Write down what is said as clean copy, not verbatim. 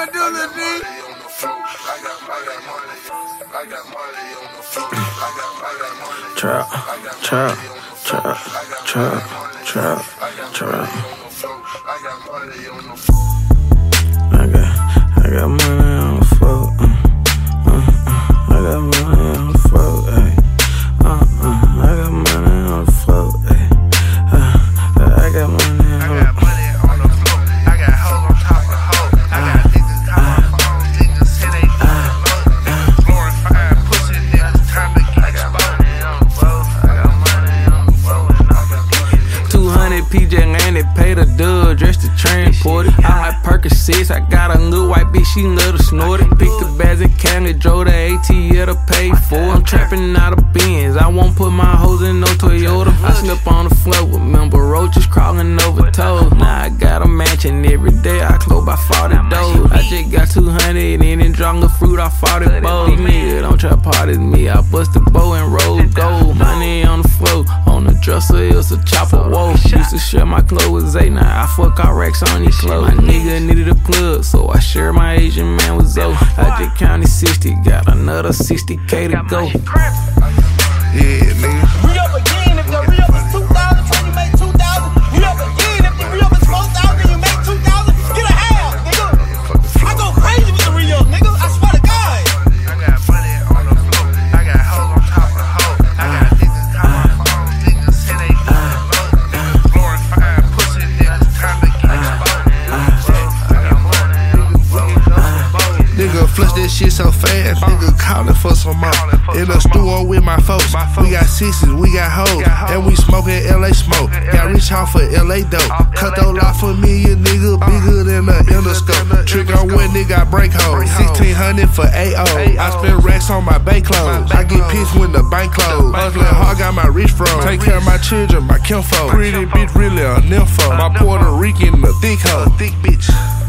I do, Lil D? Trap, trap, trap, trap, trap, trap. I got money on the floor. I got money on the floor. I got money on the floor. I got money on the floor. I got hoes on top of hoes. I got niggas calling phones. Niggas say they low. Glorifying pussy niggas. Time to get exposed. I got money on the floor. And I'm a 200 PJ and it paid a dub. Dressed to transport it. I like Percocets. I got a little white bitch. She little snorted. Picked the bags and candy. Drove the ATL to pay for. I'm trapping out of Benz. I won't put my hoes in no Toyota. I slip on the floor with member roaches crawling over toes. Now I got a mansion every day. I close by 40 doors. I just got 200 in and drunk the fruit off 40 bowls. Nigga, don't try party me. I bust the bow and roll gold. Money on the floor. On the dresser, it's a chopper. Whoa. Used to share my clothes with Zay. Now I fuck all racks on these clothes. My nigga needed a plug, so I share my Asian man with Zoe. I just counted 60, got another 60K to go. Yeah, nigga. Re-up again if the re-up is 2,000, then you make 2,000. Re-up again if the re-up is 4,000, then you make 2,000. Get a half, nigga. I go crazy with the re-up, nigga. I swear to God. I got money on the floor. I got hoes on top of hoes. I got niggas calling phones. Niggas say they low. Glorifying pussy niggas. Time to get exposed. I got money on the floor. Nigga flush that shit so fast, nigga calling for some more. In the store with my folks, we got sixes, we got hoes, and we smoking LA smoke. Got rich off for LA dope. Cut those lot for me, a nigga bigger than the endoscope. Trick on one nigga, I break hoes. 1,600 for AO. I spend racks on my bank clothes. I get pissed when the bank closed. Hustling hard, got my wrist froze. Take care of my children, my kinfolk. Pretty bitch, really a nympho. My Puerto Rican, a thick hoe. Thick bitch.